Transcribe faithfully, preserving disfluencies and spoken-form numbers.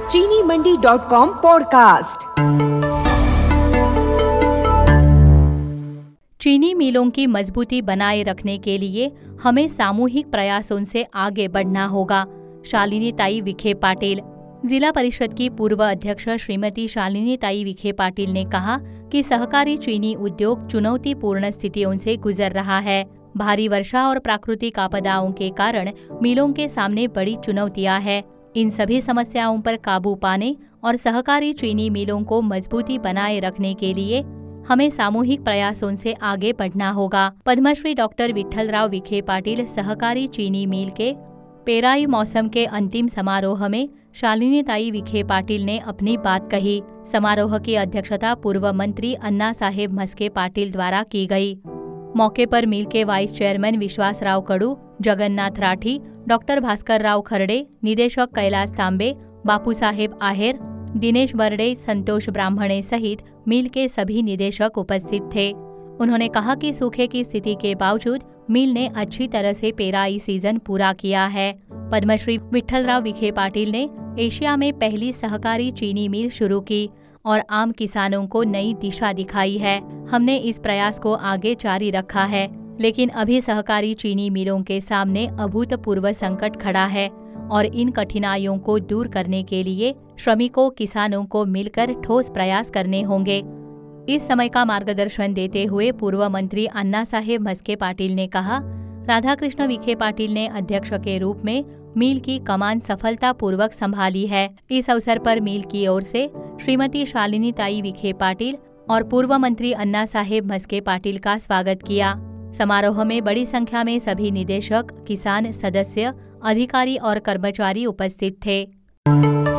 चीनी मंडी dot com podcast. चीनी मिलों की मजबूती बनाए रखने के लिए हमें सामूहिक प्रयासों से आगे बढ़ना होगा। शालिनी ताई विखे पाटिल। जिला परिषद की पूर्व अध्यक्ष श्रीमती शालिनी ताई विखे पाटिल ने कहा कि सहकारी चीनी उद्योग चुनौतीपूर्ण स्थितियों से गुजर रहा है। भारी वर्षा और प्राकृतिक आपदाओं के कारण मिलों के सामने बड़ी चुनौतियां हैं। इन सभी समस्याओं पर काबू पाने और सहकारी चीनी मिलों को मजबूती बनाए रखने के लिए हमें सामूहिक प्रयासों से आगे बढ़ना होगा। पद्मश्री डॉक्टर विठ्ठलराव विखे पाटिल सहकारी चीनी मिल के पेराई मौसम के अंतिम समारोह में शालिनी ताई विखे पाटिल ने अपनी बात कही। समारोह की अध्यक्षता पूर्व मंत्री अन्ना साहेब मस्के पाटिल द्वारा की गई। मौके पर मिल के vice chairman Vishwas Rao Kadu, Jagannath Rathi, doctor Bhaskar Rao Kharde, निदेशक कैलास तांबे, बापू साहेब आहेर, दिनेश बर्डे, संतोष ब्राह्मणे सहित मिल के सभी निदेशक उपस्थित थे। उन्होंने कहा कि सूखे की स्थिति के बावजूद मिल ने अच्छी तरह से पेराई सीजन पूरा किया है। पद्मश्री विठ्ठलराव विखे पाटिल ने एशिया में पहली सहकारी चीनी मिल शुरू की और आम किसानों को नई दिशा दिखाई है। हमने इस प्रयास को आगे जारी रखा है, लेकिन अभी सहकारी चीनी मिलों के सामने अभूतपूर्व संकट खड़ा है और इन कठिनाइयों को दूर करने के लिए श्रमिकों, किसानों को मिलकर ठोस प्रयास करने होंगे। इस समय का मार्गदर्शन देते हुए पूर्व मंत्री अन्ना साहेब मस्के पाटिल ने कहा, राधाकृष्ण विखे पाटिल ने अध्यक्ष के रूप में मिल की कमान सफलतापूर्वक संभाली है। इस अवसर पर मिल की ओर से श्रीमती शालिनी ताई विखे पाटिल और पूर्व मंत्री अन्ना साहेब मस्के पाटिल का स्वागत किया। समारोह में बड़ी संख्या में सभी निदेशक, किसान, सदस्य, अधिकारी और कर्मचारी उपस्थित थे।